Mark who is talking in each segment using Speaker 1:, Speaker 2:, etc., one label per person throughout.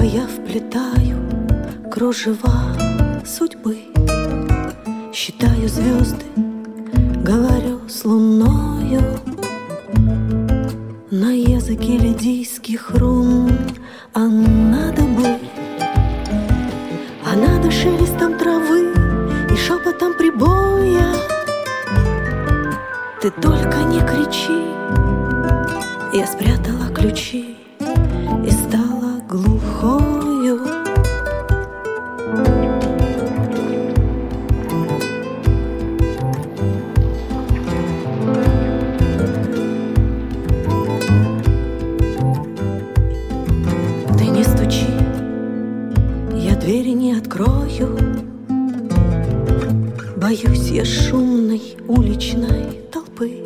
Speaker 1: я вплетаю кружева судьбы, считаю звезды, говорю с луною на языке лидийских рун. А надо бы, а надо шелестом травы и шепотом прибоя. Ты только не кричи. Я спрятала ключи и стала глухою. Ты не стучи, я двери не открою. Боюсь я шумной уличной толпы.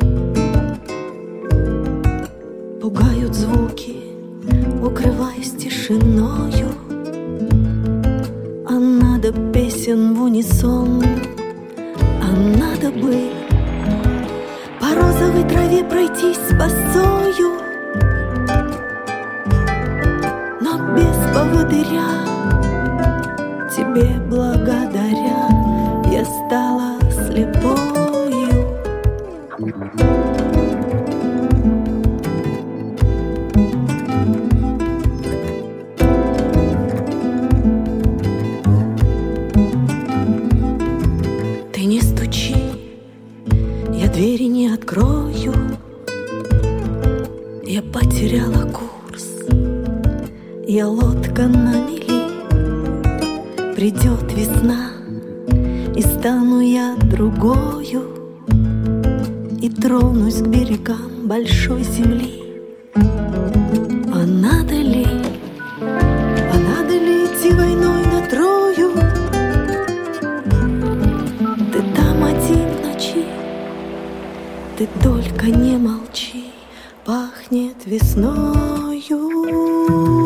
Speaker 1: Пугают звуки, укрываясь тишиною. А надо песен в унисон, а надо бы по розовой траве пройтись босою, но без поводыря. Тебе благодаря я стала слепою. Ты не стучи, я двери не открою. Я потеряла курс, я лодка на мели. Придет весна, и стану я другою, и тронусь к берегам большой земли. А надо ли идти войной на Трою? Ты там один в ночи, ты только не молчи, пахнет весною.